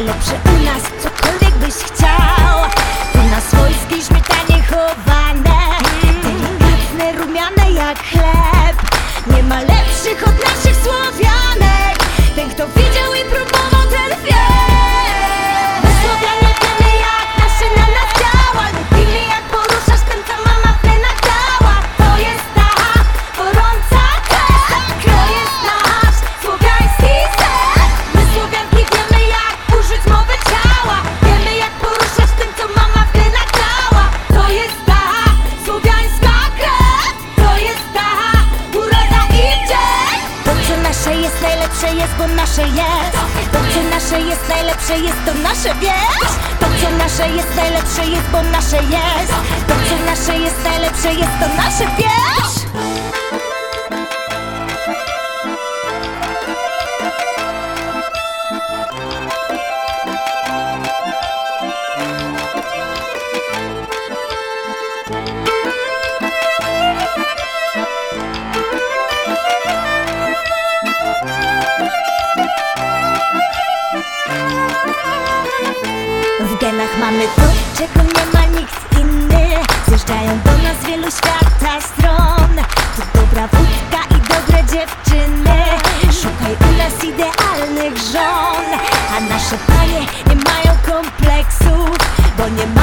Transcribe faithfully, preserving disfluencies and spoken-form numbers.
najlepsze u nas, cokolwiek byś chciał. Tu na swojskiej śmietanie chowane, delikatne, rumiane jak chleb. Nie ma lepszych od naszych Słowianek. Ten, kto widział i próbował, ten wie. My Słowianie wiemy, jak nasze na nas działa. Lubimy, jak poruszasz tym, co mama w plenach dała. To jest ta gorąca krew, to jest nasz słowiański ser. My Słowianki wiemy, jak użyć mowy ciała. Wiemy, jak poruszać tym, co mama w plenach dała. To jest ta słowiańska krew, to jest ta uroda i wdzięk. To, co nasze jest najlepsze, jest, bo nasze jest. To, co nasze jest najlepsze, jest, to nasze, wiesz. To, co nasze jest najlepsze, jest, bo nasze jest. To, co nasze jest najlepsze, jest, to nasze, wiesz. W genach mamy to, czego nie ma nikt inny. Zjeżdżają do nas z wielu świata stron. To dobra wódka i dobre dziewczyny. Szukaj u nas idealnych żon. A nasze panie nie mają kompleksów, bo nie ma